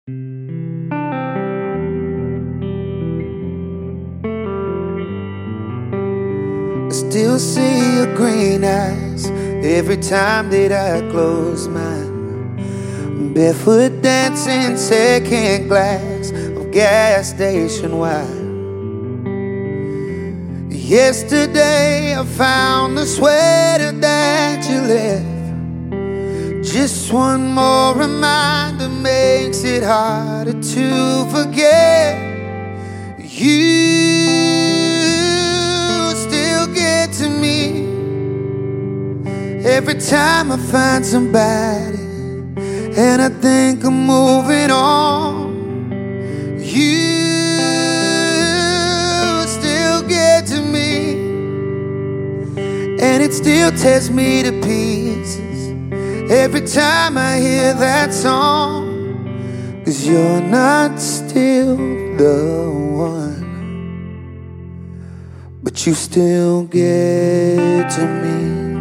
I still see your green eyes every time that I close mine. Barefoot dancing second glass of gas station wine. Yesterday I found the sweater that you left. Just one more reminder makes it harder to forget. You still get to me every time I find somebody and I think I'm moving on. You still get to me, and it still tears me to pieces every time I hear that song. 'Cause you're not still the one, but you still get to me.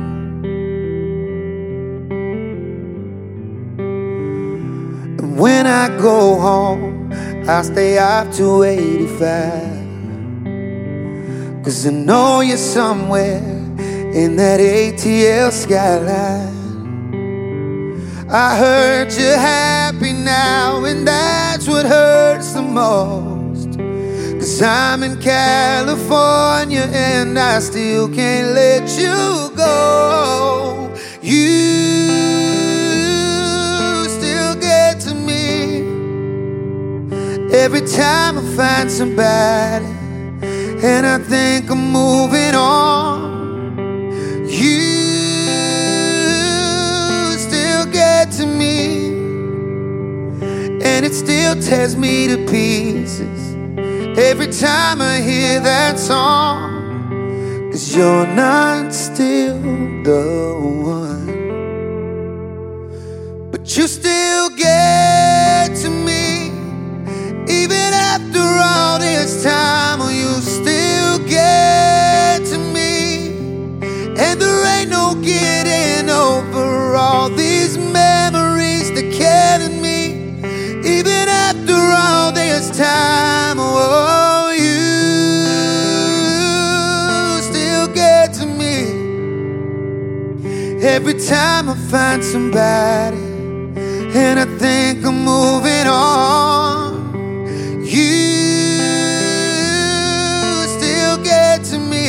And when I go home, I stay up to 85, 'cause I know you're somewhere in that ATL skyline. I heard you're happy now, and that's what hurts the most. 'Cause I'm in California and I still can't let you go. You still get to me every time I find somebody and I think I'm moving on. You to me, and it still tears me to pieces every time I hear that song. 'Cause you're not still the one, but you still get to me. Even after all this time, you still get to me. And there ain't no getting over all these memories that killing me. Even after all this time, oh, you still get to me every time I find somebody and I think I'm moving on. You still get to me,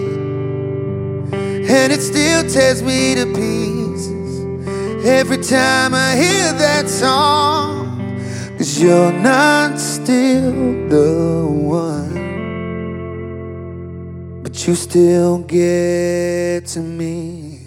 and it still tears me to pieces every time I hear that song. 'Cause you're not still the one, but you still get to me.